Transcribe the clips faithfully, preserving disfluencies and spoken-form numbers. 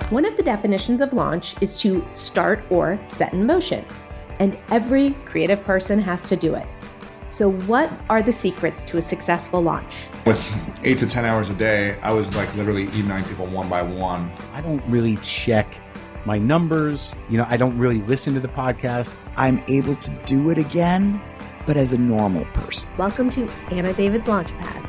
One of the definitions of launch is to start or set in motion, and every creative person has to do it. So what are the secrets to a successful launch? With eight to ten hours a day, I was like literally emailing people one by one. I don't really check my numbers. You know, I don't really listen to the podcast. I'm able to do it again, but as a normal person. Welcome to Anna David's Launchpad.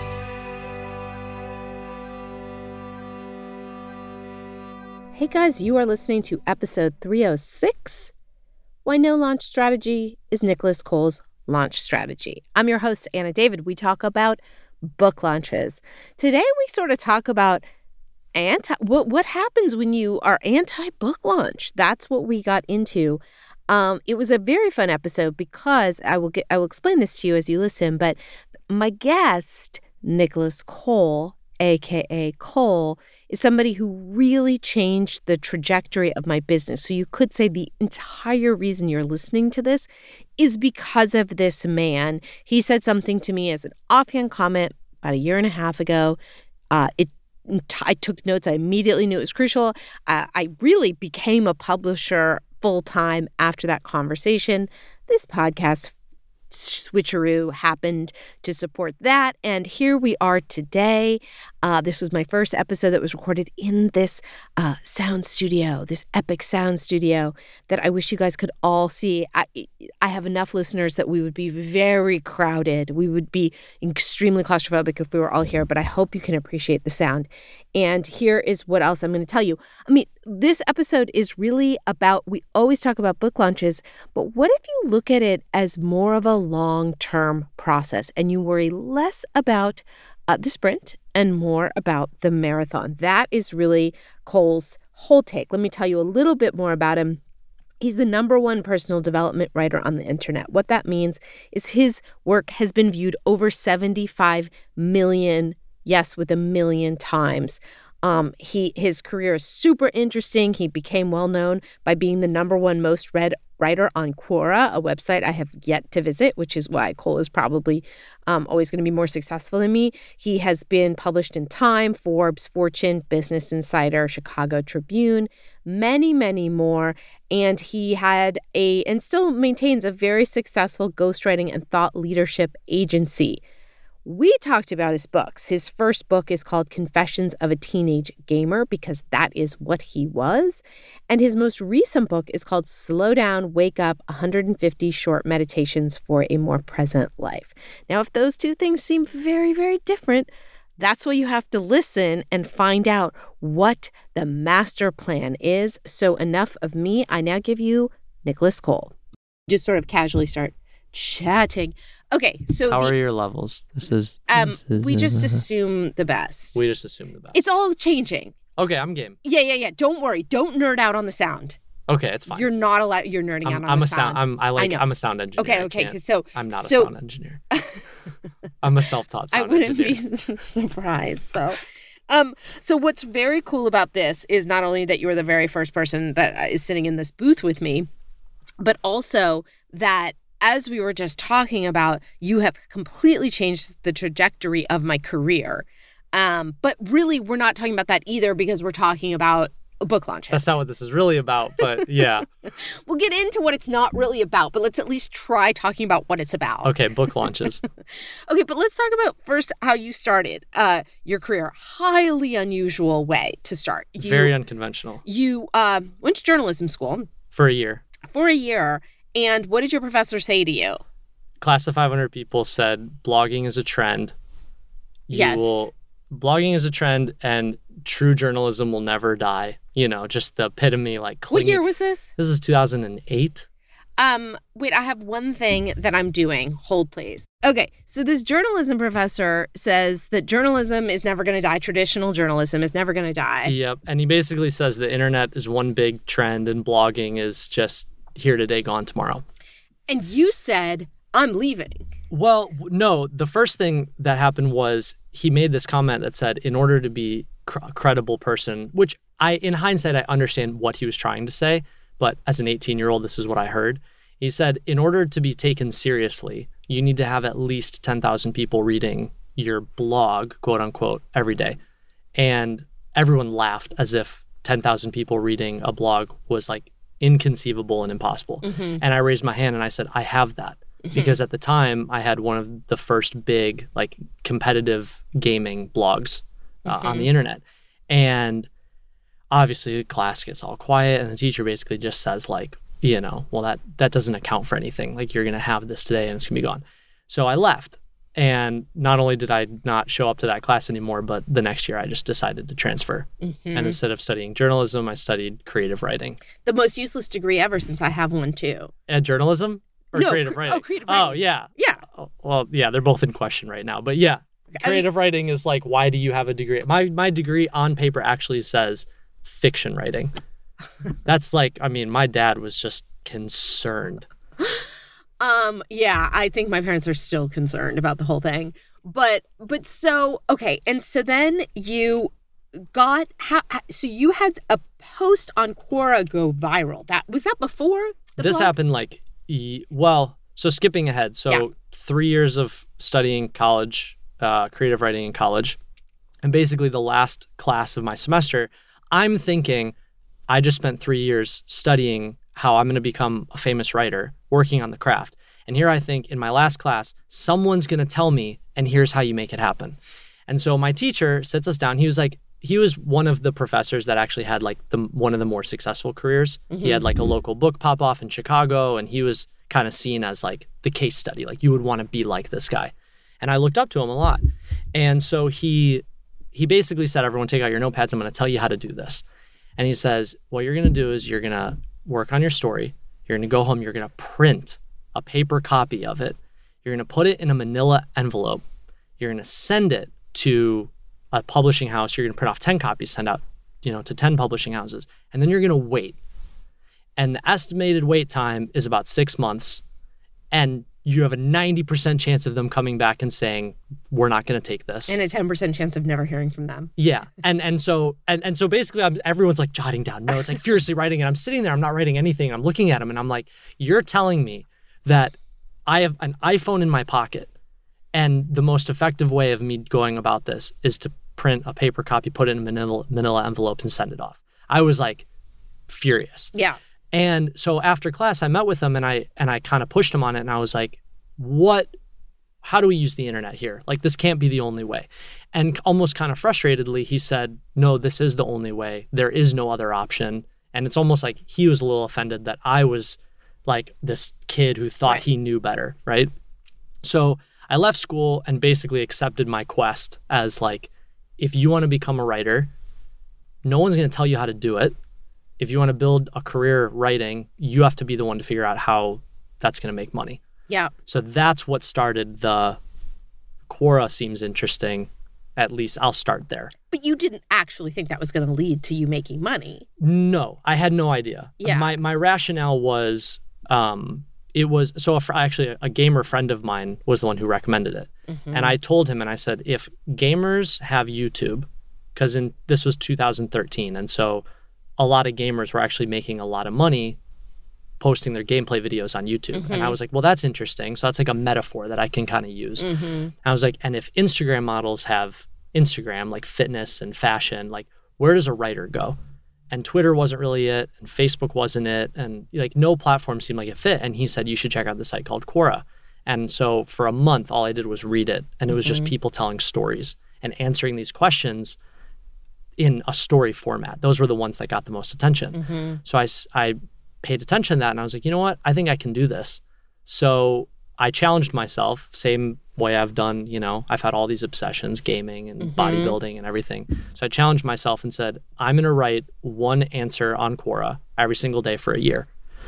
Hey guys, you are listening to episode three oh six. Why No Launch Strategy is Nicholas Cole's Launch Strategy. I'm your host, Anna David. We talk about book launches. Today, we sort of talk about anti what, what happens when you are anti-book launch. That's what we got into. Um, it was a very fun episode because I will get I will explain this to you as you listen. But my guest, Nicholas Cole, A K A Cole, is somebody who really changed the trajectory of my business. So you could say the entire reason you're listening to this is because of this man. He said something to me as an offhand comment about a year and a half ago. Uh, it I took notes. I immediately knew it was crucial. Uh, I really became a publisher full-time after that conversation. This podcast switcheroo happened to support that. And here we are today. Uh, this was my first episode that was recorded in this uh, sound studio, this epic sound studio that I wish you guys could all see. I, I have enough listeners that we would be very crowded. We would be extremely claustrophobic if we were all here, but I hope you can appreciate the sound. And here is what else I'm going to tell you. I mean, this episode is really about, we always talk about book launches, but what if you look at it as more of a long-term process and you worry less about uh, the sprint and more about the marathon? That is really Cole's whole take. Let me tell you a little bit more about him. He's the number one personal development writer on the internet. What that means is his work has been viewed over seventy-five million, yes, with a million times. Um, he his career is super interesting. He became well known by being the number one most read writer on Quora, a website I have yet to visit, which is why Cole is probably um, always going to be more successful than me. He has been published in Time, Forbes, Fortune, Business Insider, Chicago Tribune, many, many more. And he had a, and still maintains a very successful ghostwriting and thought leadership agency. We talked about his books. His first book is called Confessions of a Teenage Gamer because that is what he was. And his most recent book is called Slow Down, Wake Up, one hundred fifty Short Meditations for a More Present Life. Now, if those two things seem very, very different, that's why you have to listen and find out what the master plan is. So enough of me. I now give you Nicholas Cole. Just sort of casually start chatting. Okay, so how the, are your levels? This is um this is, we just uh, assume the best. we just assume the best. It's all changing. Okay, I'm game. Yeah, yeah, yeah. Don't worry. Don't nerd out on the sound. Okay, it's fine. You're not allowed. You're nerding I'm, out on I'm the a sound. sound. I'm I like. I I'm a sound engineer. Okay, I okay. can't- So I'm not so, a sound engineer. I'm a self-taught sound I wouldn't engineer. be surprised though. Um, so what's very cool about this is not only that you were the very first person that is sitting in this booth with me, but also that as we were just talking about, you have completely changed the trajectory of my career. Um, but really, we're not talking about that either because we're talking about book launches. That's not what this is really about, but yeah. We'll get into what it's not really about, but let's at least try talking about what it's about. Okay, book launches. Okay, but let's talk about first how you started uh, your career. Highly unusual way to start. You, Very unconventional. You uh, went to journalism school. For a year. For a year. And what did your professor say to you? Class of five hundred people said blogging is a trend. You Yes. will, blogging is a trend and true journalism will never die. You know, just the epitome, like clinging. What year was this? This is two thousand eight. Um, wait, I have one thing that I'm doing. Hold, please. Okay, so this journalism professor says that journalism is never going to die. Traditional journalism is never going to die. Yep. And he basically says the internet is one big trend and blogging is just here today, gone tomorrow. And you said, I'm leaving. Well, w- no, the first thing that happened was he made this comment that said, in order to be cr- a credible person, which I, in hindsight, I understand what he was trying to say, but as an eighteen-year-old, this is what I heard. He said, in order to be taken seriously, you need to have at least ten thousand people reading your blog, quote unquote, every day. And everyone laughed as if ten thousand people reading a blog was like inconceivable and impossible. Mm-hmm. And I raised my hand and I said, I have that. Mm-hmm. Because at the time I had one of the first big like competitive gaming blogs uh, mm-hmm. on the internet. And obviously the class gets all quiet and the teacher basically just says like, you know, well, that, that doesn't account for anything. Like you're going to have this today and it's going to be gone. So I left. And not only did I not show up to that class anymore, but the next year I just decided to transfer. Mm-hmm. And instead of studying journalism, I studied creative writing. The most useless degree ever, since I have one too. And journalism or no, creative cre- writing? Oh, creative writing. Oh, yeah. Yeah. Oh, well, yeah, they're both in question right now. But yeah, creative I mean, writing is like, why do you have a degree? My my degree on paper actually says fiction writing. That's like, I mean, my dad was just concerned. Um, yeah, I think my parents are still concerned about the whole thing. But, but so, okay. And so then you got, how, so you had a post on Quora go viral. That, was that before the This blog? happened like, well, so skipping ahead. So Yeah. three years of studying college, uh, creative writing in college. And basically the last class of my semester, I'm thinking I just spent three years studying how I'm going to become a famous writer, working on the craft. And here I think in my last class, someone's going to tell me, and here's how you make it happen. And so my teacher sits us down. He was like, he was one of the professors that actually had like the one of the more successful careers. Mm-hmm. He had like a local book pop off in Chicago, and he was kind of seen as like the case study. Like you would want to be like this guy. And I looked up to him a lot. And so he he basically said, everyone take out your notepads. I'm going to tell you how to do this. And he says, what you're going to do is you're going to work on your story. You're going to go home. You're going to print a paper copy of it. You're going to put it in a manila envelope. You're going to send it to a publishing house. You're going to print off ten copies, send out, you know, to ten publishing houses. And then you're going to wait. And the estimated wait time is about six months. And you have a ninety percent chance of them coming back and saying, we're not going to take this. And a ten percent chance of never hearing from them. Yeah. And and so and, and so basically I'm, everyone's like jotting down notes, like furiously writing. And I'm sitting there, I'm not writing anything. I'm looking at them and I'm like, you're telling me that I have an iPhone in my pocket and the most effective way of me going about this is to print a paper copy, put it in a manila, manila envelope and send it off. I was like furious. Yeah. And so after class, I met with him and I and I kind of pushed him on it. And I was like, what, how do we use the internet here? Like, this can't be the only way. And almost kind of frustratedly, he said, no, this is the only way. There is no other option. And it's almost like he was a little offended that I was like this kid who thought Right. he knew better, right? So I left school and basically accepted my quest as like, if you want to become a writer, no one's going to tell you how to do it. If you want to build a career writing, you have to be the one to figure out how that's going to make money. Yeah. So that's what started the Quora seems interesting. At least I'll start there. But you didn't actually think that was going to lead to you making money. No, I had no idea. Yeah. My my rationale was, um, it was, so a, fr- actually a gamer friend of mine was the one who recommended it. Mm-hmm. And I told him, and I said, if gamers have YouTube, because in this was two thousand thirteen, and so a lot of gamers were actually making a lot of money posting their gameplay videos on YouTube. Mm-hmm. And I was like, well, that's interesting. So that's like a metaphor that I can kind of use. Mm-hmm. And I was like, and if Instagram models have Instagram, like fitness and fashion, like where does a writer go? And Twitter wasn't really it, and Facebook wasn't it, and like no platform seemed like it fit. And he said, you should check out the site called Quora. And so for a month, all I did was read it. And it was just Mm-hmm. people telling stories and answering these questions in a story format. Those were the ones that got the most attention. Mm-hmm. So I, s- I paid attention to that and I was like, you know what? I think I can do this. So I challenged myself, same way I've done, you know, I've had all these obsessions, gaming and Mhm. bodybuilding and everything. So I challenged myself and said, I'm going to write one answer on Quora every single day for a year.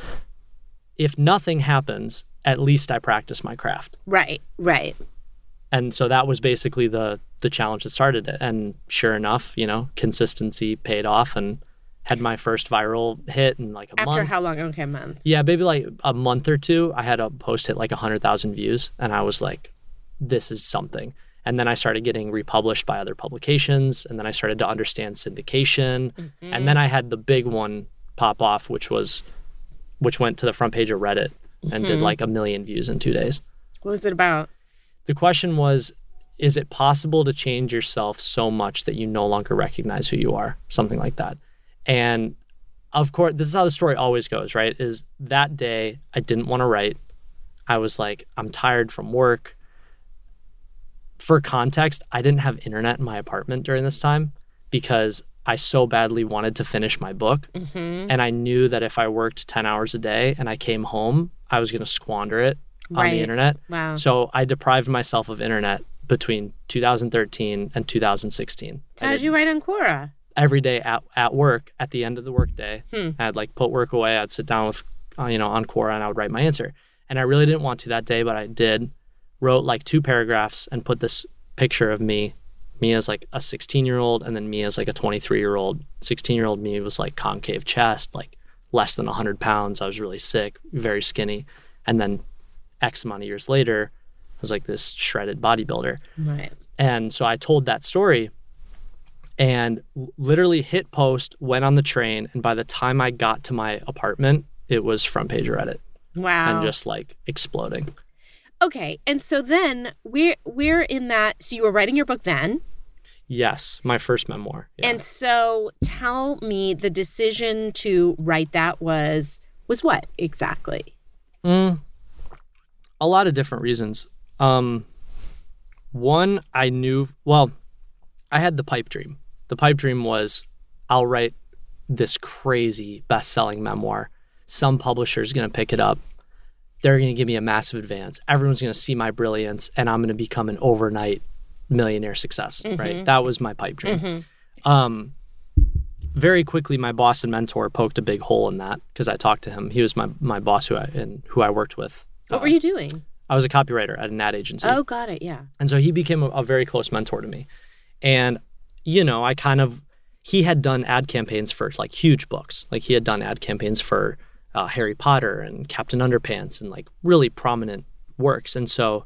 If nothing happens, at least I practice my craft. Right, right. And so that was basically the the challenge that started it. And sure enough, you know, consistency paid off and had my first viral hit in like a After month. how long? Okay, a month. Yeah, maybe like a month or two, I had a post hit like one hundred thousand views. And I was like, this is something. And then I started getting republished by other publications. And then I started to understand syndication. Mm-hmm. And then I had the big one pop off, which was, which went to the front page of Reddit and did Mhm. like a million views in two days. What was it about? The question was, is it possible to change yourself so much that you no longer recognize who you are? Something like that. And of course, this is how the story always goes, right? Is that day I didn't want to write. I was like, I'm tired from work. For context, I didn't have internet in my apartment during this time because I so badly wanted to finish my book. Mm-hmm. And I knew that if I worked ten hours a day and I came home, I was going to squander it right. on the internet. Wow. So I deprived myself of internet between two thousand thirteen and two thousand sixteen. How did you write on Quora? Every day at, at work, at the end of the workday, Hmm. I'd like put work away. I'd sit down with, uh, you know, on Quora and I would write my answer. And I really didn't want to that day, but I did. Wrote like two paragraphs and put this picture of me, me as like a sixteen-year-old and then me as like a twenty-three-year-old. sixteen-year-old me was like concave chest, like less than one hundred pounds. I was really sick, very skinny. And then X amount of years later, I was like this shredded bodybuilder. Right. And so I told that story and literally hit post, went on the train. And by the time I got to my apartment, it was front page Reddit. Wow. And just like exploding. Okay. And so then we're we're in that. So you were writing your book then. Yes. My first memoir. Yeah. And so tell me, the decision to write that was was what exactly? Mm, a lot of different reasons. Um, one, I knew, well, I had the pipe dream. The pipe dream was I'll write this crazy best-selling memoir. Some publisher's going to pick it up. They're going to give me a massive advance. Everyone's going to see my brilliance, and I'm going to become an overnight millionaire success, mm-hmm. right? That was my pipe dream. Mm-hmm. Um, very quickly, my boss and mentor poked a big hole in that because I talked to him. He was my my boss who I and who I worked with. What uh, were you doing? I was a copywriter at an ad agency. Oh, got it. Yeah. And so he became a, a very close mentor to me. And, you know, I kind of, he had done ad campaigns for like huge books. Like he had done ad campaigns for uh, Harry Potter and Captain Underpants and like really prominent works. And so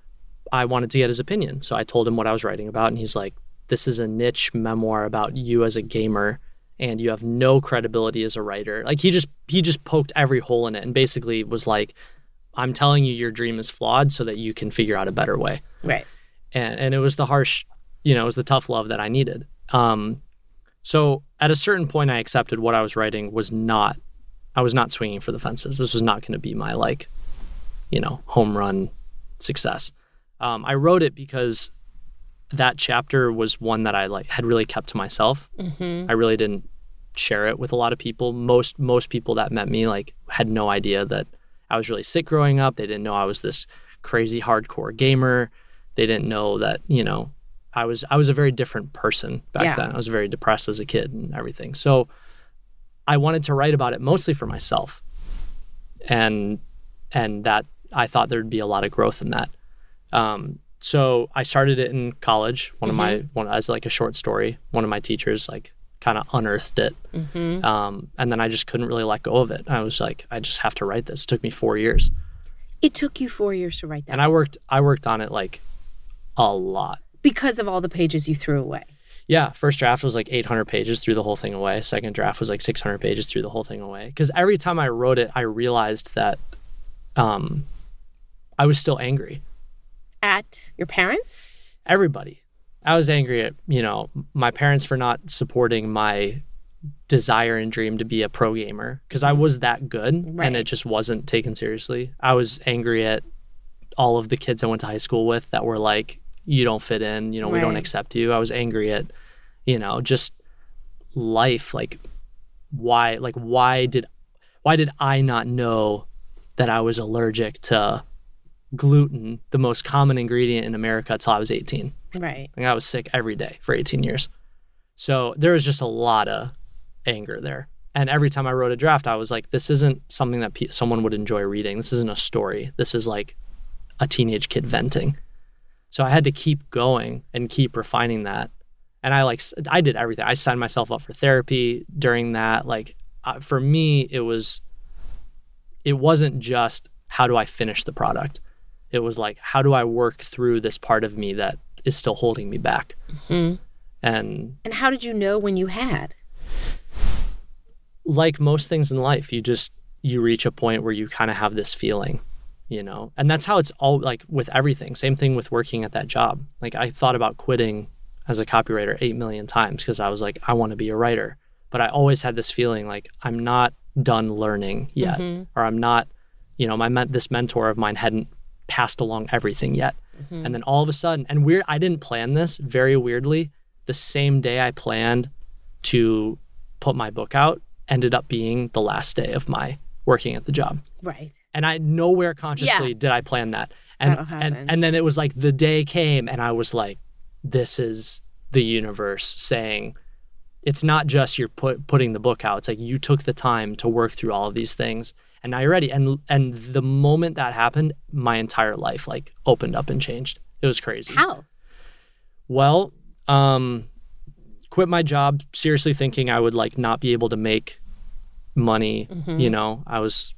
I wanted to get his opinion. So I told him what I was writing about. And he's like, this is a niche memoir about you as a gamer and you have no credibility as a writer. Like he just, he just poked every hole in it and basically was like, I'm telling you your dream is flawed so that you can figure out a better way. Right. And and it was the harsh, you know, it was the tough love that I needed. Um, so at a certain point, I accepted what I was writing was not, I was not swinging for the fences. This was not going to be my like, you know, home run success. Um, I wrote it because that chapter was one that I like had really kept to myself. Mm-hmm. I really didn't share it with a lot of people. Most most people that met me like had no idea that I was really sick growing up. They didn't know I was this crazy hardcore gamer. They didn't know that, you know, I was I was a very different person back yeah. then. I was very depressed as a kid and everything. So I wanted to write about it mostly for myself. And and that I thought there'd be a lot of growth in that. Um, so I started it in college. One mm-hmm. of my one as like a short story. One of my teachers like kind of unearthed it. Mm-hmm. Um, and then I just couldn't really let go of it. I was like, I just have to write this. It took me four years. It took you four years to write that. And I worked, I worked on it like a lot. Because of all the pages you threw away. Yeah. First draft was like eight hundred pages, threw the whole thing away. Second draft was like six hundred pages, threw the whole thing away. Because every time I wrote it, I realized that um, I was still angry. At your parents? Everybody. I was angry at, you know, my parents for not supporting my desire and dream to be a pro gamer because I was that good right. and it just wasn't taken seriously. I was angry at all of the kids I went to high school with that were like, you don't fit in, you know, right. we don't accept you. I was angry at, you know, just life. Like why, like why did, why did I not know that I was allergic to gluten, the most common ingredient in America, till I was eighteen. Right. Like I was sick every day for eighteen years. So there was just a lot of anger there. And every time I wrote a draft, I was like, this isn't something that pe- someone would enjoy reading. This isn't a story. This is like a teenage kid venting. So I had to keep going and keep refining that. And I like, I did everything. I signed myself up for therapy during that. Like uh, for me, it was, it wasn't just how do I finish the product? It was like, how do I work through this part of me that is still holding me back? Mm-hmm. And and how did you know when you had? Like most things in life, you just, you reach a point where you kind of have this feeling, you know? And that's how it's all like with everything. Same thing with working at that job. Like I thought about quitting as a copywriter eight million times because I was like, I want to be a writer. but I always had this feeling like I'm not done learning yet, Mm-hmm. or I'm not, you know, my men- this mentor of mine hadn't passed along everything yet. Mm-hmm. And then all of a sudden, and weird, I didn't plan this, very weirdly, the same day I planned to put my book out ended up being the last day of my working at the job. Right. And I nowhere consciously Yeah. did I plan that. And, That'll happen. and and then it was like the day came and I was like, this is the universe saying, it's not just you're put, putting the book out. It's like you took the time to work through all of these things and now you're ready. And and the moment that happened, my entire life like opened up and changed. It was crazy. How? Well, um, quit my job seriously thinking I would like not be able to make money. Mm-hmm. You know, I was,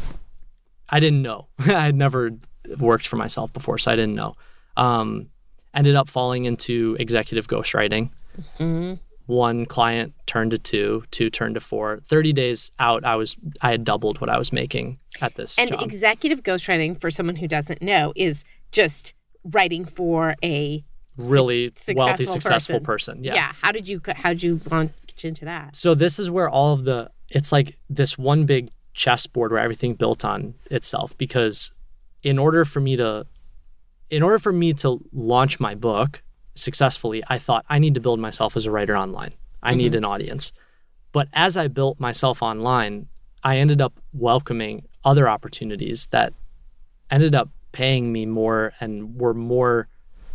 I didn't know. I had never worked for myself before, so I didn't know. Um, ended up falling into executive ghostwriting. Mm-hmm. One client turned to two, two turned to four. thirty days out, I was I had doubled what I was making at this And job. executive ghostwriting, for someone who doesn't know, is just writing for a really su- wealthy, successful successful person. person. Yeah. How did you how did you launch into that? So this is where all of the, it's like this one big chessboard where everything built on itself, because in order for me to, in order for me to launch my book successfully, I thought I need to build myself as a writer online. I Mm-hmm. need an audience. But as I built myself online, I ended up welcoming other opportunities that ended up paying me more and were more,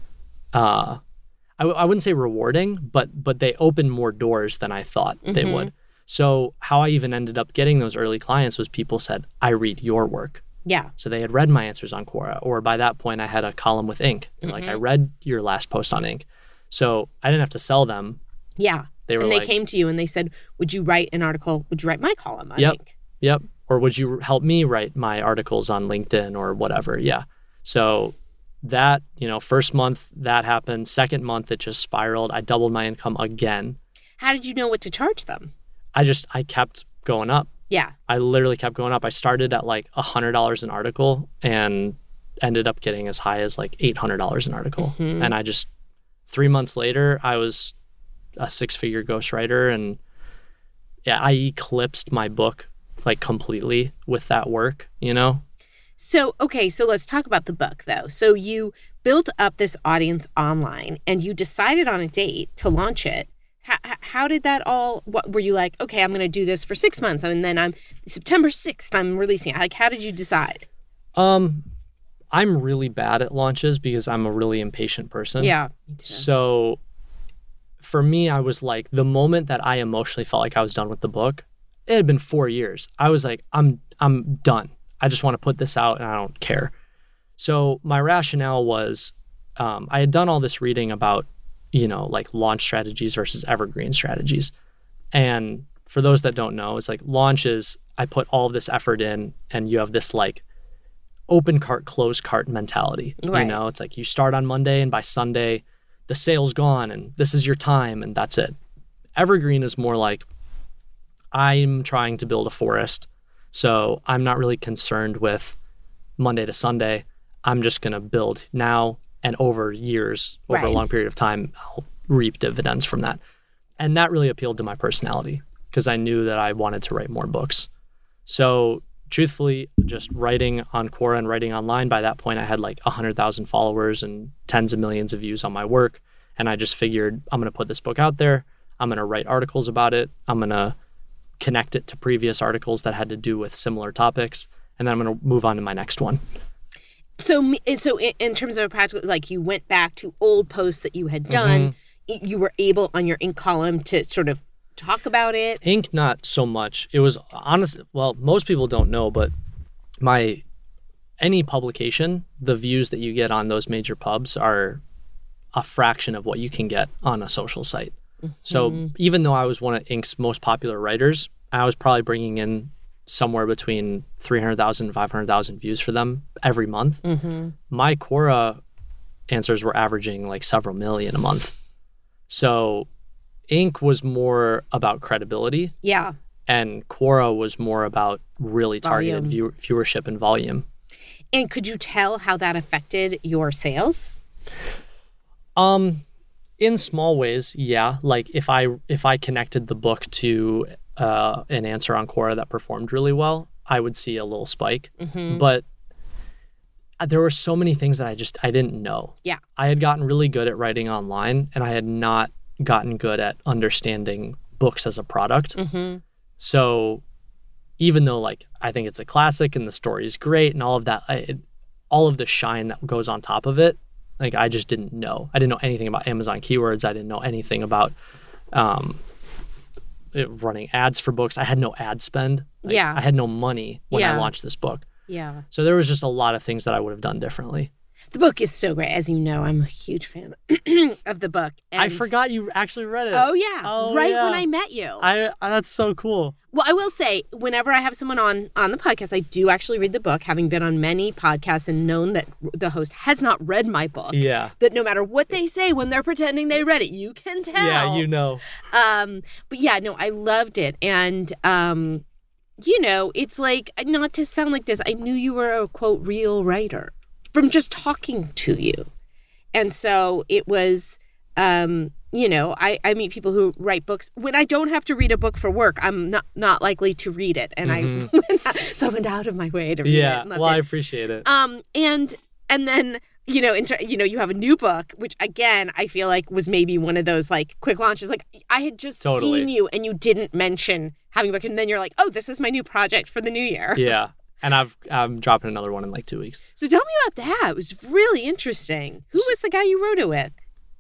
uh, I, w- I wouldn't say rewarding, but but they opened more doors than I thought they Mm-hmm. would. So how I even ended up getting those early clients was people said, I read your work. Yeah. So they had read my answers on Quora, or by that point I had a column with Inc. They're like, I read your last post on Inc. So I didn't have to sell them. Yeah. They were and they like, came to you and they said, would you write an article? Would you write my column? I Yep. think. Yep. Or would you help me write my articles on LinkedIn or whatever? Yeah. So that, you know, first month that happened. Second month, it just spiraled. I doubled my income again. How did you know what to charge them? I just, I kept going up. Yeah. I literally kept going up. I started at like one hundred dollars an article and ended up getting as high as like eight hundred dollars an article. Mm-hmm. And I just, three months later, I was a six-figure ghostwriter. And yeah, I eclipsed my book like completely with that work, you know? So, okay, so let's talk about the book though. So you built up this audience online and you decided on a date to launch it. How, how did that all, what were you like, okay, I'm going to do this for six months and then I'm September sixth, I'm releasing it. Like, how did you decide? Um, I'm really bad at launches because I'm a really impatient person. Yeah. Me too. So for me, I was like, the moment that I emotionally felt like I was done with the book, it had been four years. I was like, I'm I'm done. I just want to put this out and I don't care. So my rationale was, um, I had done all this reading about, you know, like launch strategies versus evergreen strategies. And for those that don't know, it's like launches, I put all of this effort in and you have this like open cart, closed cart mentality. Right. You know, it's like you start on Monday and by Sunday, the sale's gone and this is your time and that's it. Evergreen is more like, I'm trying to build a forest. So I'm not really concerned with Monday to Sunday. I'm just going to build now and over years, over Right. a long period of time, I'll reap dividends from that. And that really appealed to my personality because I knew that I wanted to write more books. So truthfully, just writing on Quora and writing online, by that point I had like one hundred thousand followers and tens of millions of views on my work. And I just figured I'm going to put this book out there. I'm going to write articles about it. I'm going to connect it to previous articles that had to do with similar topics. And then I'm going to move on to my next one. So, me- so in, in terms of a practical, like you went back to old posts that you had done, y- you were able on your Inc column to sort of talk about it. Inc, not so much. It was honest. Well, most people don't know, but my any publication, the views that you get on those major pubs are a fraction of what you can get on a social site. So even though I was one of Inc's most popular writers, I was probably bringing in somewhere between three hundred thousand and five hundred thousand views for them every month. Mm-hmm. My Quora answers were averaging like several million a month. So Inc was more about credibility Yeah. and Quora was more about really targeted Volume. view- viewership and volume. And could you tell how that affected your sales? Um, in small ways, yeah. Like if I if I connected the book to uh, an answer on Quora that performed really well, I would see a little spike. Mm-hmm. But there were so many things that I just I didn't know. Yeah. I had gotten really good at writing online, and I had not gotten good at understanding books as a product. Mm-hmm. So even though like I think it's a classic and the story is great and all of that, I, it, all of the shine that goes on top of it, like I just didn't know. I didn't know anything about Amazon keywords. I didn't know anything about um, it, running ads for books. I had no ad spend. Like, Yeah. I had no money when I Yeah. launched this book. Yeah. So there was just a lot of things that I would have done differently. The book is so great. As you know, I'm a huge fan of the book. I and- forgot you actually read it. Oh, yeah. Oh, right yeah. when I met you. I, I that's so cool. Well, I will say, whenever I have someone on on the podcast, I do actually read the book, having been on many podcasts and known that the host has not read my book. Yeah. That no matter what they say when they're pretending they read it, you can tell. Yeah, you know. Um, but yeah, no, I loved it. And, um, you know, it's like, not to sound like this, I knew you were a, quote, real writer from just talking to you. And so it was, um, you know, I, I meet people who write books. When I don't have to read a book for work, I'm not, not likely to read it. And Mhm. I went out, so I went out of my way to read it. Yeah. and loved Well, I it. appreciate it. Um, and and then you know, in, you know, you have a new book, which again I feel like was maybe one of those like quick launches. Like I had just Totally. seen you, and you didn't mention having a book, and then you're like, oh, this is my new project for the new year. Yeah. And I've I'm dropping another one in like two weeks. So tell me about that. It was really interesting. Who was the guy you wrote it with?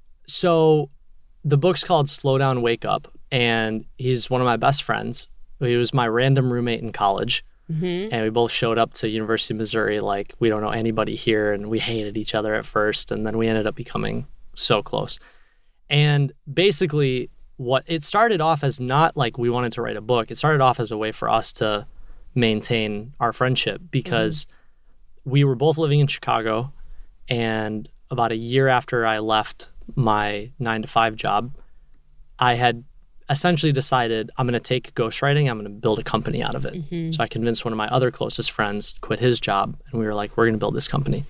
So the book's called Slow Down, Wake Up, and he's one of my best friends. He was my random roommate in college, Mm-hmm. and we both showed up to University of Missouri like we don't know anybody here, and we hated each other at first, and then we ended up becoming so close. And basically, what it started off as not like we wanted to write a book. It started off as a way for us to maintain our friendship because we were both living in Chicago, and about a year after I left my nine to five job, I had essentially decided I'm going to take ghostwriting. I'm going to build a company out of it. Mm-hmm. So I convinced one of my other closest friends to quit his job, and we were like, we're going to build this company.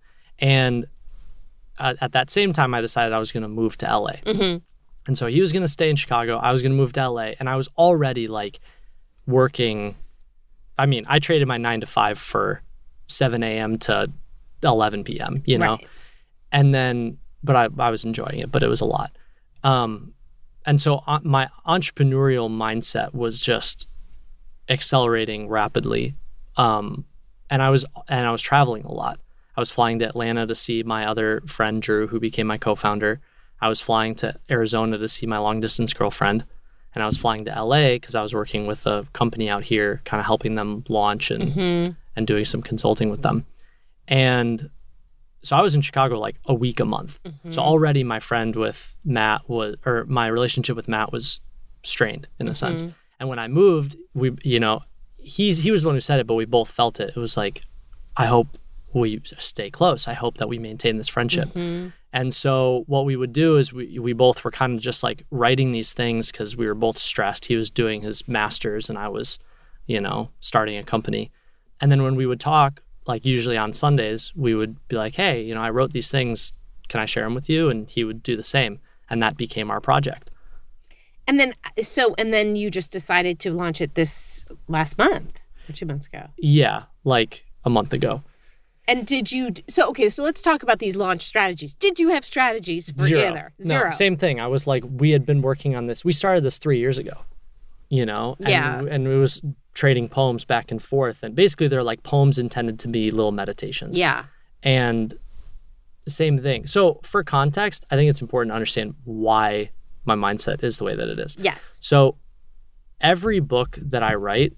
And uh, at that same time, I decided I was going to move to L A. Mm-hmm. And so he was going to stay in Chicago. I was going to move to L A. And I was already like working. I mean, I traded my nine to five for seven a.m. to eleven p.m., you know? Right. And then, but I, I was enjoying it, but it was a lot. Um, and so uh, my entrepreneurial mindset was just accelerating rapidly. Um, and I was, and I was traveling a lot. I was flying to Atlanta to see my other friend, Drew, who became my co-founder. I was flying to Arizona to see my long distance girlfriend. And I was flying to L A because I was working with a company out here, kind of helping them launch and, Mm-hmm. and doing some consulting with them. And so I was in Chicago like a week a month. Mm-hmm. So already my friend with Matt was, or my relationship with Matt was strained in a sense. Mm-hmm. And when I moved, we, you know, he's, he was the one who said it, but we both felt it. It was like, I hope we stay close. I hope that we maintain this friendship. Mm-hmm. And so what we would do is we, we both were kind of just like writing these things because we were both stressed. He was doing his master's and I was, you know, starting a company. And then when we would talk, like usually on Sundays, we would be like, hey, you know, I wrote these things. Can I share them with you? And he would do the same. And that became our project. And then, so, and then you just decided to launch it this last month or two months ago. Yeah, like a month ago. And did you, so, okay, so let's talk about these launch strategies. Did you have strategies for Zero. either? Zero. No, same thing. I was like, we had been working on this. We started this three years ago, you know? And, Yeah. And it was trading poems back and forth. And basically they're like poems intended to be little meditations. Yeah. And same thing. So for context, I think it's important to understand why my mindset is the way that it is. Yes. So every book that I write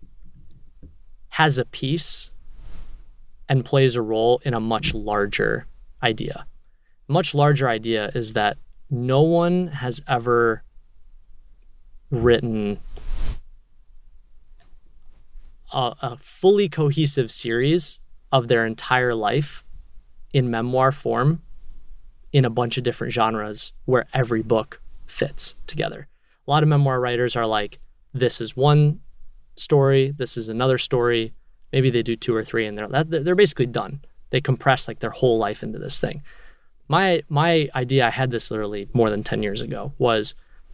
has a piece and plays a role in a much larger idea. A much larger idea is that no one has ever written a, a fully cohesive series of their entire life in memoir form in a bunch of different genres where every book fits together. A lot of memoir writers are like, this is one story, this is another story. Maybe they do two or three and they're they're basically done. They compress like their whole life into this thing. my my idea, I had this literally more than ten years ago, was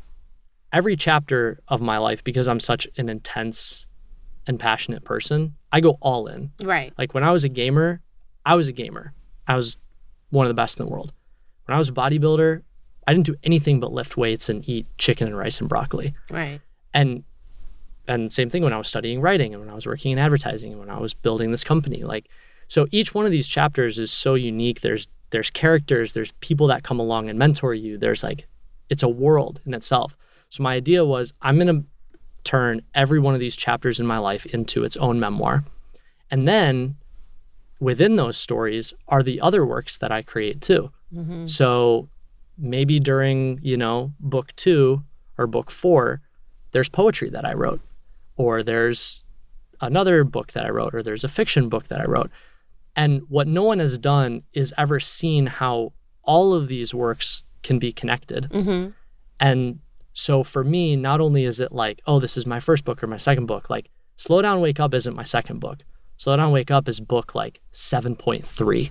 every chapter of my life, because I'm such an intense and passionate person, I go all in. Right. Like when I was a gamer, I was a gamer. I was one of the best in the world. When I was a bodybuilder, I didn't do anything but lift weights and eat chicken and rice and broccoli. Right. And and same thing when I was studying writing and when I was working in advertising and when I was building this company. Like, so each one of these chapters is so unique. There's there's characters, there's people that come along and mentor you. There's like, it's a world in itself. So my idea was I'm going to turn every one of these chapters in my life into its own memoir. And then within those stories are the other works that I create too. Mm-hmm. So maybe during, you know, book two or book four, there's poetry that I wrote, or there's another book that I wrote, or there's a fiction book that I wrote. And what no one has done is ever seen how all of these works can be connected. Mm-hmm. And so for me, not only is it like, oh, this is my first book or my second book, like Slow Down, Wake Up isn't my second book. Slow Down, Wake Up is book like seven point three,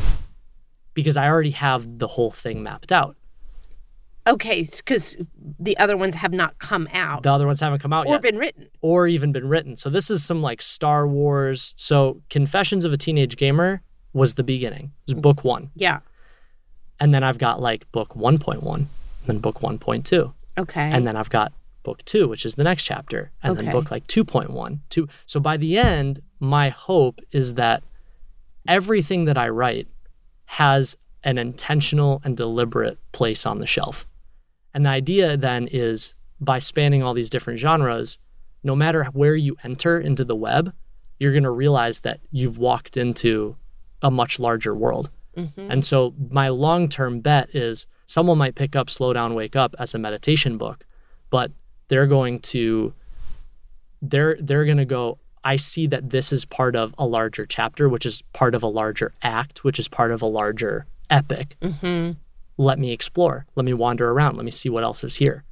because I already have the whole thing mapped out. Okay, because the other ones have not come out. The other ones haven't come out or yet. Or been written. Or even been written. So this is some like Star Wars. So Confessions of a Teenage Gamer was the beginning. It was book one. Yeah. And then I've got like book one point one, and then book one point two. Okay. And then I've got book two, which is the next chapter. And okay. then book like two point one. Two. So by the end, my hope is that everything that I write has an intentional and deliberate place on the shelf. And the idea then is by spanning all these different genres, no matter where you enter into the web, you're going to realize that you've walked into a much larger world. Mm-hmm. And so my long-term bet is someone might pick up Slow Down, Wake Up as a meditation book, but they're going to, they're, they're going to go, I see that this is part of a larger chapter, which is part of a larger act, which is part of a larger epic. Mm-hmm. Let me explore. Let me wander around. Let me see what else is here.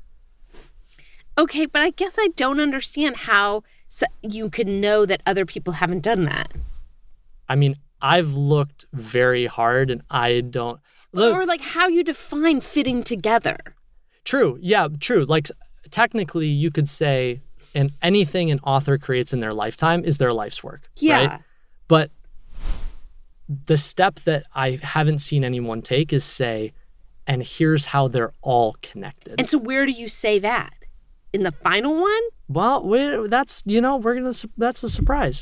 Okay, but I guess I don't understand how you can know that other people haven't done that. I mean, I've looked very hard and I don't... Look, or like how you define fitting together. True. Yeah, true. Like technically you could say and anything an author creates in their lifetime is their life's work. Yeah. Right? But the step that I haven't seen anyone take is say, and here's how they're all connected. And so where do you say that? In the final one? Well, we, that's, you know, we're going to, that's a surprise.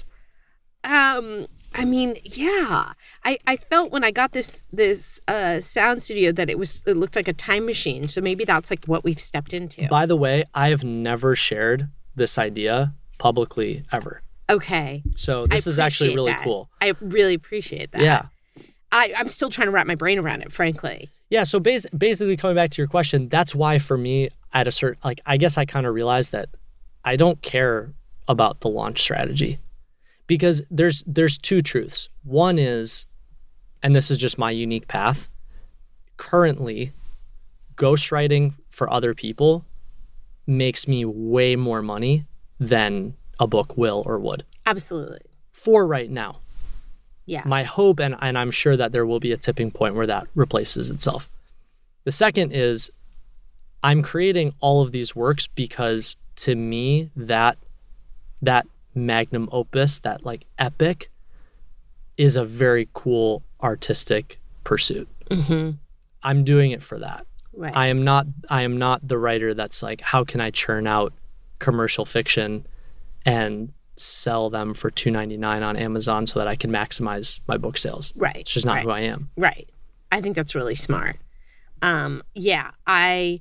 Um, I mean, yeah. I, I felt when I got this, this uh, sound studio that it was, it looked like a time machine. So maybe that's like what we've stepped into. By the way, I have never shared this idea publicly ever. Okay. So this is actually really that. cool. I really appreciate that. Yeah. I, I'm still trying to wrap my brain around it, frankly. Yeah. So bas- basically coming back to your question, that's why for me at a certain, like, I guess I kind of realized that I don't care about the launch strategy because there's, there's two truths. One is, and this is just my unique path, currently ghostwriting for other people makes me way more money than a book will or would. Absolutely. For right now. Yeah. My hope, and, and I'm sure that there will be a tipping point where that replaces itself. The second is I'm creating all of these works because to me, that that magnum opus, that like epic, is a very cool artistic pursuit. Mm-hmm. I'm doing it for that. Right. I am not I am not the writer that's like, how can I churn out commercial fiction and sell them for two ninety-nine on Amazon so that I can maximize my book sales. Right. It's just not right. who I am. Right. I think that's really smart. Um, yeah, I,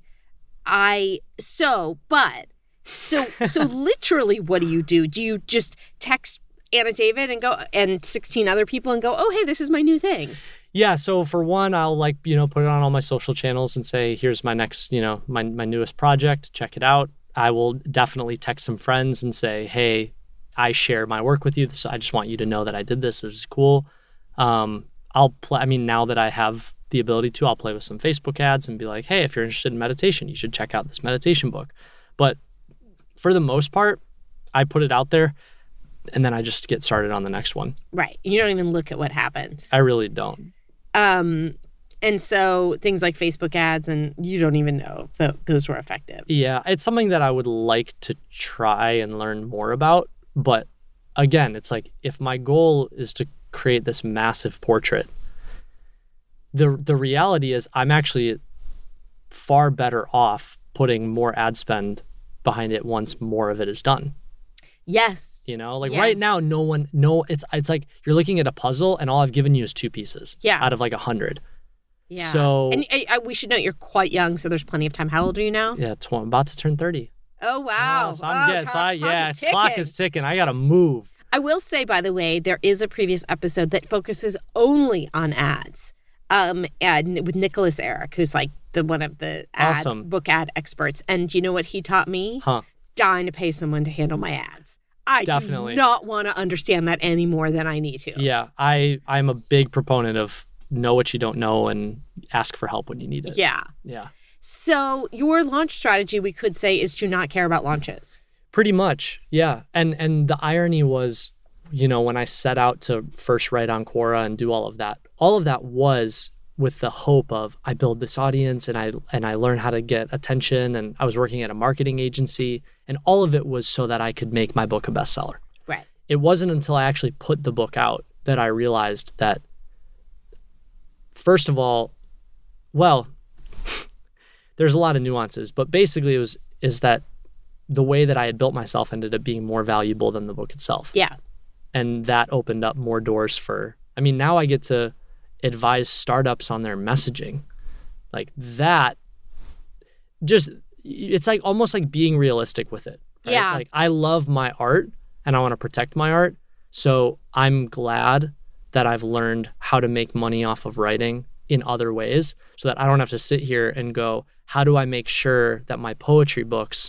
I, so, but, so, so literally what do you do? Do you just text Anna David and go, and sixteen other people and go, oh, hey, this is my new thing? Yeah. So for one, I'll like, you know, put it on all my social channels and say, here's my next, you know, my, my newest project, check it out. I will definitely text some friends and say, hey, I share my work with you. So I just want you to know that I did this. This is cool. Um, I'll play, I mean, now that I have the ability to, I'll play with some Facebook ads and be like, hey, if you're interested in meditation, you should check out this meditation book. But for the most part, I put it out there and then I just get started on the next one. Right. You don't even look at what happens. I really don't. Um, And so things like Facebook ads, and you don't even know if th- those were effective. Yeah, it's something that I would like to try and learn more about. But again, it's like if my goal is to create this massive portrait, the the reality is I'm actually far better off putting more ad spend behind it once more of it is done. Yes. You know, like Yes. right now, no one, no, it's it's like you're looking at a puzzle and all I've given you is two pieces Yeah. out of like a hundred. Yeah. So, and I, I, we should note you're quite young, so there's plenty of time. How old are you now? yeah, it's one, I'm about to turn thirty. Oh, wow. Oh, so I'm oh, getting, so clock- I, clock yeah, is clock ticking. is ticking. I got to move. I will say, by the way, there is a previous episode that focuses only on ads um, and with Nicholas Eric, who's like the one of the ad, Awesome. book ad experts. And you know what he taught me? Huh. Dying to pay someone to handle my ads. I Definitely. do not want to understand that any more than I need to. Yeah, I, I'm a big proponent of know what you don't know and ask for help when you need it. Yeah. Yeah. So your launch strategy, we could say, is to not care about launches. Pretty much, yeah. And and the irony was, you know, when I set out to first write on Quora and do all of that, all of that was with the hope of I build this audience and I and I learn how to get attention, and I was working at a marketing agency, and all of it was so that I could make my book a bestseller. Right. It wasn't until I actually put the book out that I realized that, first of all, well, there's a lot of nuances, but basically it was is that the way that I had built myself ended up being more valuable than the book itself. Yeah. And that opened up more doors for, I mean, now I get to advise startups on their messaging. Like that, just, it's like almost like being realistic with it. Right? Yeah. Like I love my art and I want to protect my art. So I'm glad that I've learned how to make money off of writing in other ways so that I don't have to sit here and go, how do I make sure that my poetry books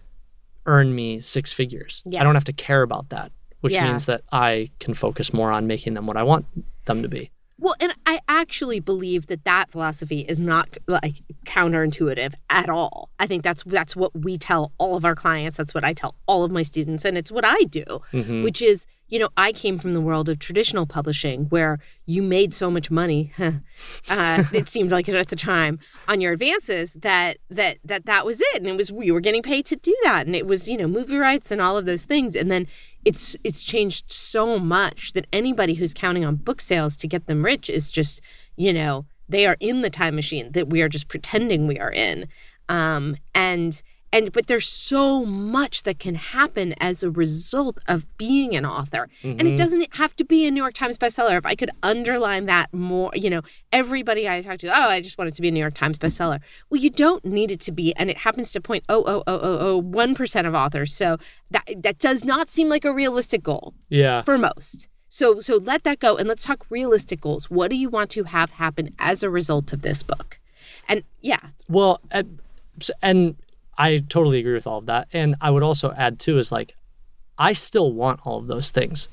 earn me six figures? Yeah. I don't have to care about that, which Yeah. means that I can focus more on making them what I want them to be. Well, and I actually believe that that philosophy is not like counterintuitive at all. I think that's that's what we tell all of our clients. That's what I tell all of my students, and it's what I do, Mhm. which is, you know, I came from the world of traditional publishing where you made so much money, uh, it seemed like it at the time, on your advances that that that that was it, and it was you were getting paid to do that, and it was, you know, movie rights and all of those things, and then it's it's changed so much that anybody who's counting on book sales to get them rich is just, you know, they are in the time machine that we are just pretending we are in, um, and. And but there's so much that can happen as a result of being an author. And it doesn't have to be a New York Times bestseller. If I could underline that more, you know, everybody I talk to, oh, I just want it to be a New York Times bestseller. Well, you don't need it to be. And it happens to point oh, oh, oh, oh, oh, one percent of authors. So that that does not seem like a realistic goal Yeah. for most. So so let that go and let's talk realistic goals. What do you want to have happen as a result of this book? And yeah. Well, and, and I totally agree with all of that. And I would also add too is like, I still want all of those things.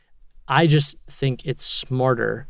I just think it's smarter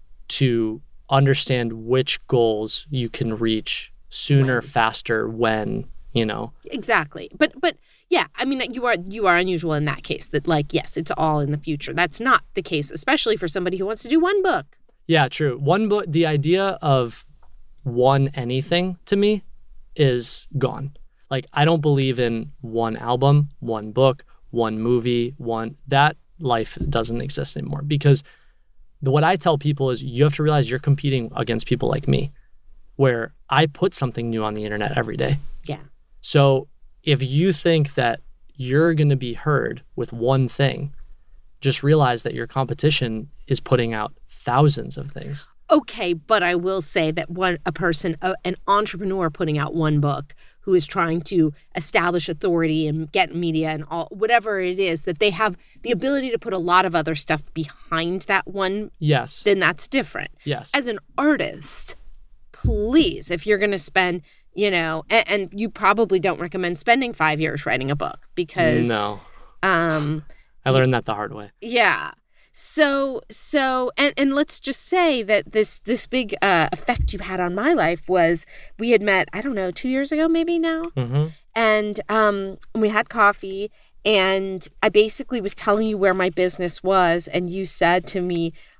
to understand which goals you can reach sooner, faster, when, you know. Exactly. But but yeah, I mean, you are you are unusual in that case that like, yes, it's all in the future. That's not the case, especially for somebody who wants to do one book. Yeah, true. One book, the idea of one anything to me is gone. Like, I don't believe in one album, one book, one movie, one, that life doesn't exist anymore. Because the, what I tell people is you have to realize you're competing against people like me, where I put something new on the internet every day. Yeah. So if you think that you're going to be heard with one thing, just realize that your competition is putting out thousands of things. Okay, but I will say that one a person, a, an entrepreneur putting out one book who is trying to establish authority and get media and all whatever it is, that they have the ability to put a lot of other stuff behind that one, Yes. then that's different. Yes. As an artist, please, if you're going to spend, you know, and, and you probably don't recommend spending five years writing a book because, No. um, I learned that the hard way. yeah. So, so, and, and let's just say that this, this big uh, effect you had on my life was we had met, I don't know, two years ago, maybe now. Mm-hmm. And um, we had coffee and I basically was telling you where my business was. And you said to me,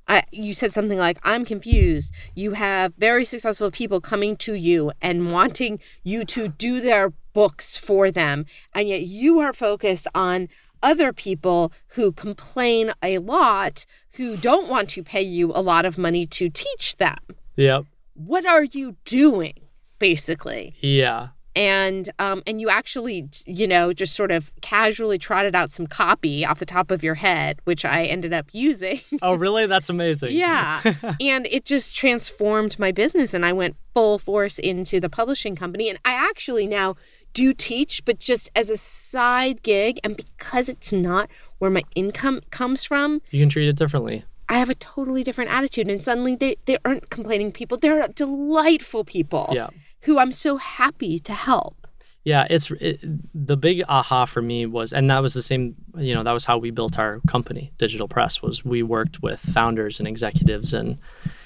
I, you said something like, I'm confused. You have very successful people coming to you and wanting you to do their books for them. And yet you are focused on other people who complain a lot, who don't want to pay you a lot of money to teach them. Yep. What are you doing, basically? Yeah. And um, and you actually, you know, just sort of casually trotted out some copy off the top of your head, which I ended up using. Oh, really? That's amazing. Yeah. And it just transformed my business. And I went full force into the publishing company. And I actually now do teach, but just as a side gig. And because it's not where my income comes from, You can treat it differently. I have a totally different attitude. And suddenly they, they aren't complaining people. They're delightful people. Yeah. Who I'm so happy to help. Yeah, it's it, the big aha for me was, and that was the same, you know, that was how we built our company, Digital Press, was we worked with founders and executives and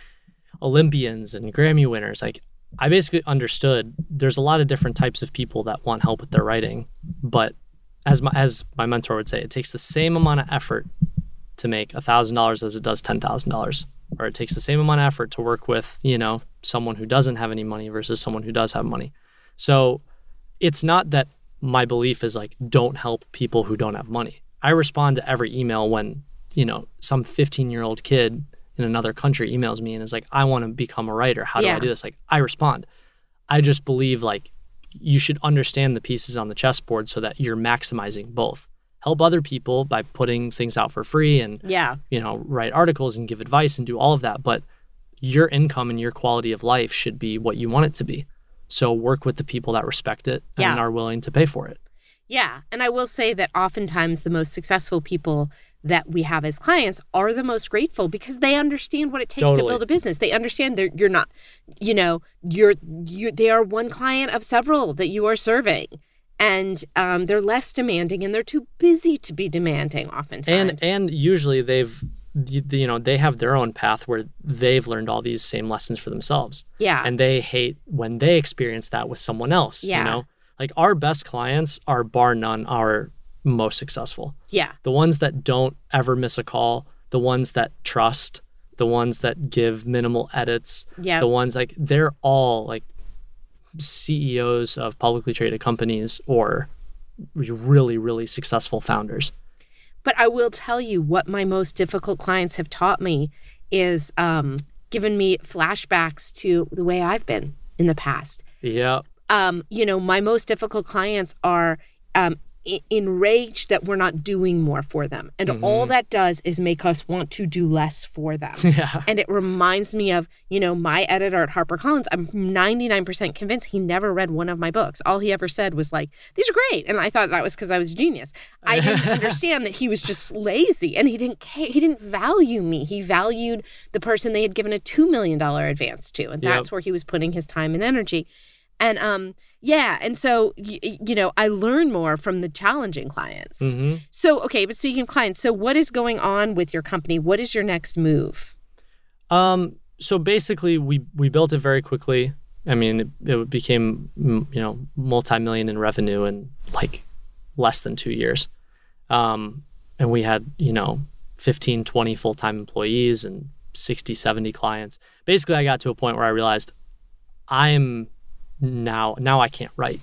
Olympians and Grammy winners. Like, I basically understood there's a lot of different types of people that want help with their writing, but as my, as my mentor would say, it takes the same amount of effort to make one thousand dollars as it does ten thousand dollars. Or it takes the same amount of effort to work with, you know, someone who doesn't have any money versus someone who does have money. So it's not that my belief is like, don't help people who don't have money. I respond to every email when, you know, some fifteen-year-old kid in another country emails me and is like, I want to become a writer. How do Yeah. I do this? Like, I respond. I just believe like you should understand the pieces on the chessboard so that you're maximizing both. Help other people by putting things out for free and, Yeah. you know, write articles and give advice and do all of that. But your income and your quality of life should be what you want it to be. So work with the people that respect it and Yeah. are willing to pay for it. Yeah. And I will say that oftentimes the most successful people that we have as clients are the most grateful because they understand what it takes to Totally. build a business. They understand that you're not, you know, you're, you, they are one client of several that you are serving. And um, they're less demanding and they're too busy to be demanding oftentimes. And and usually they've, you you know, they have their own path where they've learned all these same lessons for themselves. yeah. And they hate when they experience that with someone else, Yeah. you know? Like our best clients are bar none our most successful. yeah. The ones that don't ever miss a call, the ones that trust, the ones that give minimal edits, Yeah. the ones like, they're all like C E Os of publicly traded companies or really, really successful founders. But I will tell you what my most difficult clients have taught me is um, given me flashbacks to the way I've been in the past. Yeah. Um, you know, my most difficult clients are um, e- enraged that we're not doing more for them. And Mm-hmm. all that does is make us want to do less for them. Yeah. And it reminds me of, you know, my editor at HarperCollins. I'm ninety-nine percent convinced he never read one of my books. All he ever said was like, these are great. And I thought that was because I was a genius. I didn't understand that he was just lazy and he didn't care. He didn't value me. He valued the person they had given a two million dollars advance to. And Yep. that's where he was putting his time and energy. And um, yeah, and so, y- you know, I learn more from the challenging clients. hmm So, okay, but speaking of clients, so what is going on with your company? What is your next move? Um, so basically we, we built it very quickly. I mean, it, it became, mm, you know, multi-million in revenue in like less than two years. Um, and we had, you know, fifteen, twenty full-time employees and sixty, seventy clients. Basically, I got to a point where I realized I'm now, now I can't write.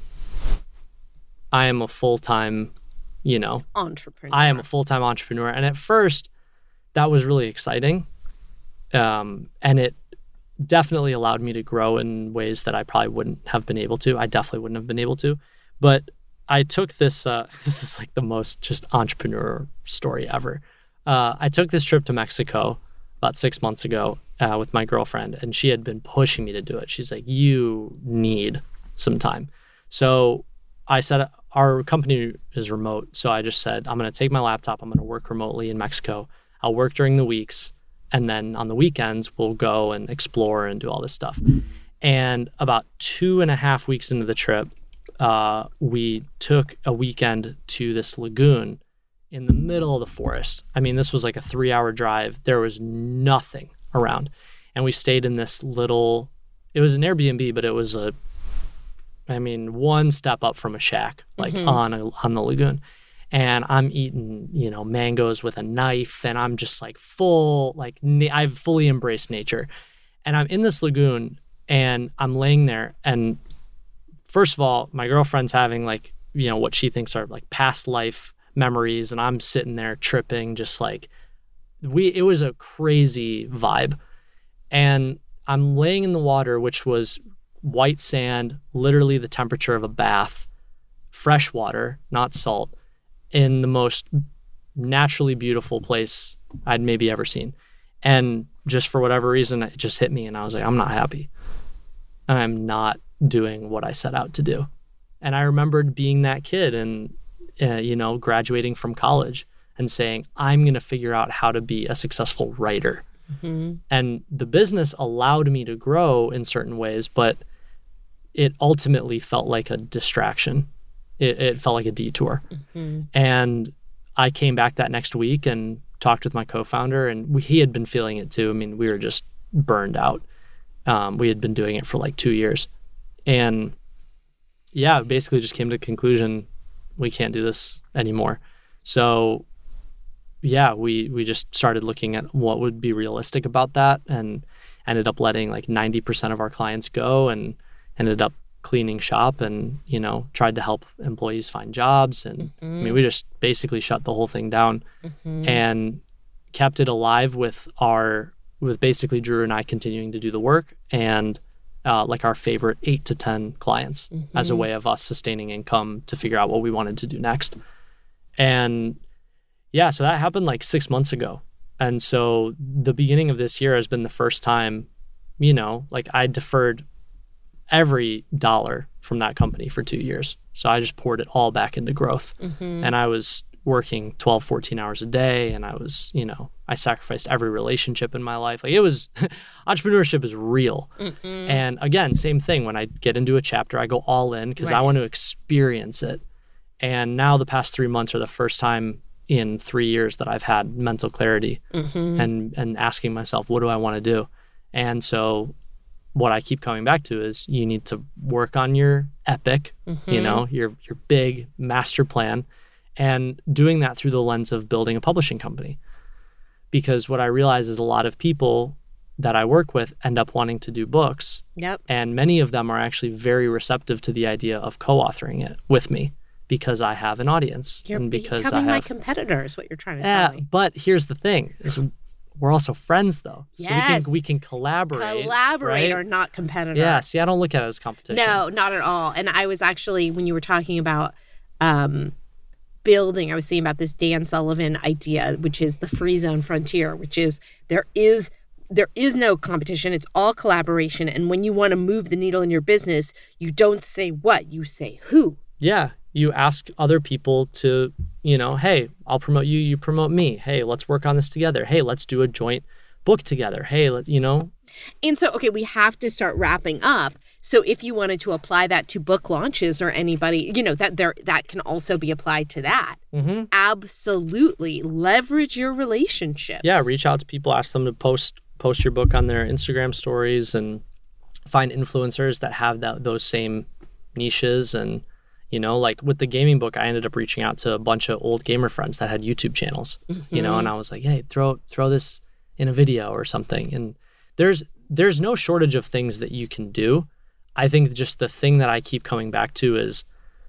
I am a full-time, you know, Entrepreneur. I am a full-time entrepreneur. And at first, that was really exciting. Um, and it definitely allowed me to grow in ways that I probably wouldn't have been able to. I definitely wouldn't have been able to. But I took this, uh, this is like the most just entrepreneur story ever. Uh, I took this trip to Mexico about six months ago uh, with my girlfriend, and she had been pushing me to do it. She's like, you need some time. So I said, our company is remote. So I just said, I'm going to take my laptop. I'm going to work remotely in Mexico. I'll work during the weeks. And then on the weekends, we'll go and explore and do all this stuff. And about two and a half weeks into the trip, uh, we took a weekend to this lagoon in the middle of the forest. I mean, this was like a three hour drive. There was nothing around. And we stayed in this little, it was an Airbnb, but it was a, I mean, one step up from a shack, like Mhm. on a, on the lagoon. and I'm eating, you know, mangoes with a knife, and I'm just like full, like na- I've fully embraced nature. And I'm in this lagoon, and I'm laying there, and first of all, my girlfriend's having like, you know, what she thinks are like past life memories, and I'm sitting there tripping, just like we, it was a crazy vibe. And I'm laying in the water, which was white sand, literally the temperature of a bath, fresh water, not salt, in the most naturally beautiful place I'd maybe ever seen. And just for whatever reason, it just hit me, and I was like, I'm not happy. I'm not doing what I set out to do. And I remembered being that kid and, uh, you know, graduating from college and saying, I'm going to figure out how to be a successful writer. Mm-hmm. And the business allowed me to grow in certain ways, but it ultimately felt like a distraction. It, it felt like a detour. Mm-hmm. And I came back that next week and talked with my co-founder, and we, he had been feeling it too. I mean, we were just burned out. Um, we had been doing it for like two years. And yeah, basically just came to the conclusion, we can't do this anymore. So yeah, we, we just started looking at what would be realistic about that, and ended up letting like ninety percent of our clients go, and ended up cleaning shop, and, you know, tried to help employees find jobs. And mm-hmm. I mean, we just basically shut the whole thing down mm-hmm. and kept it alive with our, with basically Drew and I continuing to do the work, and uh, like our favorite eight to ten clients mm-hmm. as a way of us sustaining income to figure out what we wanted to do next. And yeah, so that happened like six months ago. And so the beginning of this year has been the first time, you know, like I deferred every dollar from that company for two years. So I just poured it all back into growth. Mm-hmm. And I was working twelve, fourteen hours a day. And I was, you know, I sacrificed every relationship in my life. Like it was, entrepreneurship is real. Mm-hmm. And again, same thing. When I get into a chapter, I go all in because right. I want to experience it. And now the past three months are the first time in three years that I've had mental clarity mm-hmm. and, and asking myself, what do I want to do? And so what I keep coming back to is you need to work on your epic, mm-hmm. you know, your your big master plan, and doing that through the lens of building a publishing company. Because what I realize is a lot of people that I work with end up wanting to do books. Yep. And many of them are actually very receptive to the idea of co-authoring it with me, because I have an audience. You're and because becoming I have, my competitor is what you're trying to yeah, tell me. But here's the thing, is we're also friends though. So yes. we can, we can collaborate. Collaborate right? or not competitor. Yeah, see, I don't look at it as competition. No, not at all. And I was actually, when you were talking about um, building, I was thinking about this Dan Sullivan idea, which is the free zone frontier, which is there is there is no competition. It's all collaboration. And when you want to move the needle in your business, you don't say what, you say who. Yeah. You ask other people to, you know, hey, I'll promote you, you promote me. Hey, let's work on this together. Hey, let's do a joint book together. Hey, let, you know. And so, okay, we have to start wrapping up. So if you wanted to apply that to book launches or anybody, you know, that there that can also be applied to that. Mm-hmm. Absolutely. Leverage your relationships. Yeah, reach out to people, ask them to post post your book on their Instagram stories, and find influencers that have that those same niches. And you know, like with the gaming book, I ended up reaching out to a bunch of old gamer friends that had YouTube channels, mm-hmm. you know, and I was like, hey, throw throw this in a video or something. And there's there's no shortage of things that you can do. I think just the thing that I keep coming back to is,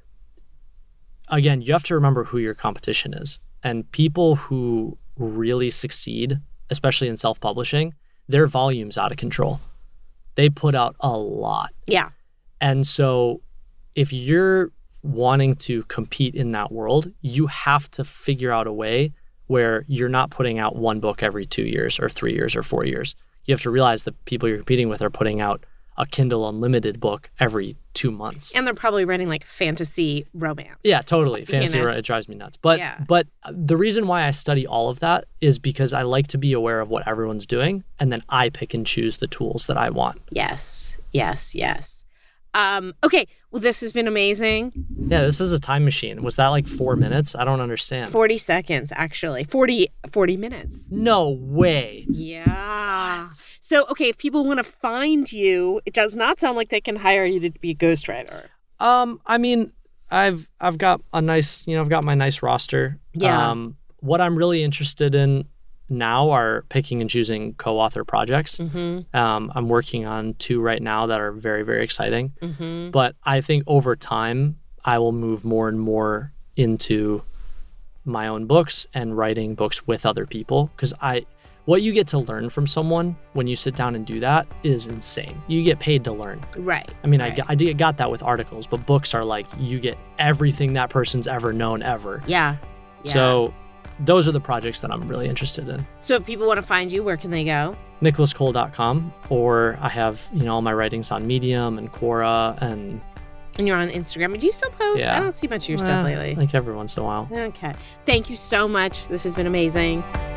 again, you have to remember who your competition is. And people who really succeed, especially in self-publishing, their volume's out of control. They put out a lot. Yeah. And so if you're wanting to compete in that world, you have to figure out a way where you're not putting out one book every two years or three years or four years. You have to realize that people you're competing with are putting out a Kindle Unlimited book every two months. And they're probably writing like fantasy romance. Yeah, totally. Fantasy, you know? It drives me nuts. But yeah. but the reason why I study all of that is because I like to be aware of what everyone's doing, and then I pick and choose the tools that I want. Yes, yes, yes. Um, okay, well, this has been amazing. Yeah, this is a time machine. Was that like four minutes? I don't understand. forty seconds, actually. forty, forty minutes. No way. Yeah. What? So, okay, if people want to find you, it does not sound like they can hire you to be a ghostwriter. Um, I mean, I've I've got a nice, you know, I've got my nice roster. Yeah. Um, what I'm really interested in now are picking and choosing co-author projects. Mm-hmm. Um, I'm working on two right now that are very, very exciting. Mm-hmm. But I think over time, I will move more and more into my own books and writing books with other people. Because I, what you get to learn from someone when you sit down and do that is insane. You get paid to learn. Right. I mean, right. I, I did, got that with articles, but books are like, you get everything that person's ever known ever. Yeah. yeah. So those are the projects that I'm really interested in. So if people want to find you, where can they go? nicholas cole dot com, or I have, you know, all my writings on Medium and Quora, and And you're on Instagram. Do you still post? Yeah. I don't see much of your well, stuff lately. like every once in a while. Okay. Thank you so much. This has been amazing.